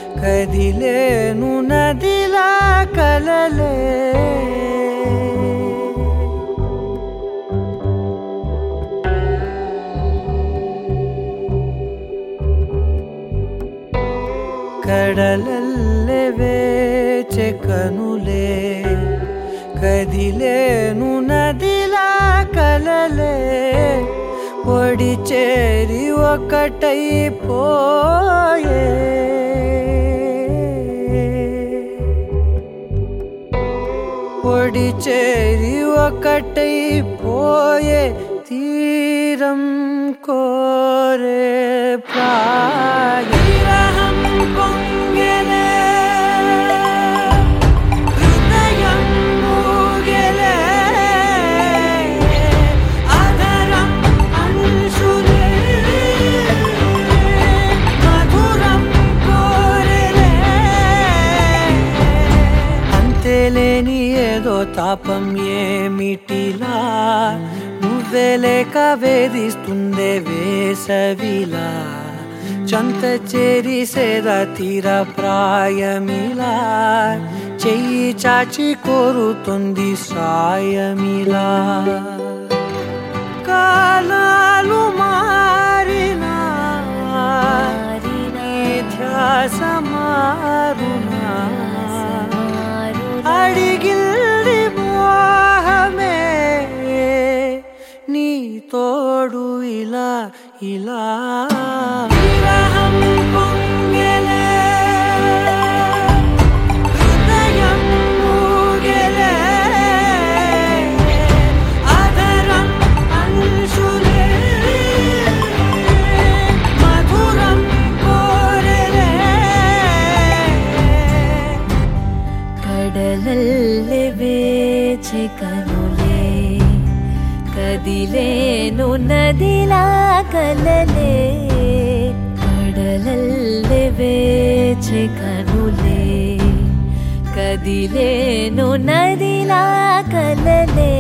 కదిలేను నదిలా కలలే కడలల్లే వేచె కనులే కదిలేను నదిలా కలలే ఒడి చేరి ఒకటైపోయే ఒడి చేరి ఒకటైపోయే తీరం కోరే ప్రాయం పొంగెలే హృదయం మూగెలే ఆదరం అంశులే మధురం కోరెలే అంతేలేని ఏదో తాపం ఏమిటిలా నువ్వే లేక వేధిస్తుందే వేసవిలా చంత చేరి సేద తీర ప్రాయమిలా చెయ్యి చాచి కోరుతుంది సాయమిలా కాలాలు మారినా ధ్యాస మారునా అడిగిల్ది మోహమే నీ తోడు ఇలా ఇలా విరహం పొంగెలే హృదయం మూగెలే ఆదరం అంశులే మధురం కోరెలే కడలల్లే వేచె కనులే కదిలేను నదిలా కలలే కడలల్లే వేచె కనులే కదిలేను నదిలా కలలే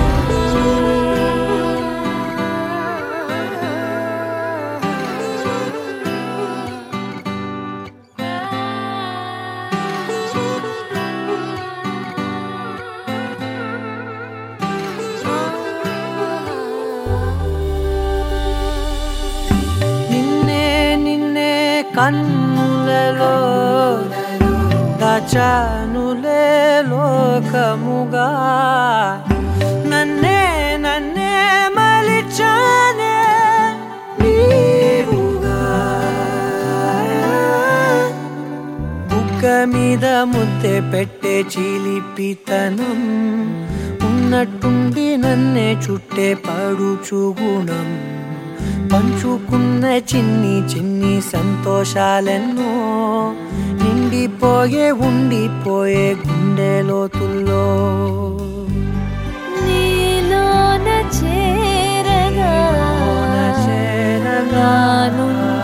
కన్నులలో దాచానులే లోకముగా నన్నే నన్నే మలిచానే నీవుగా బుగ్గ మీద ముద్దె పెట్టే చిలిపితనం ఉన్నట్టుండి నన్నే చుట్టే పడుచు గుణం పంచుకున్న చిన్ని చిన్ని సంతోషాలెన్నో నిండిపోయే ఉండిపోయే గుండె లోతుల్లో నీలోన చేరగా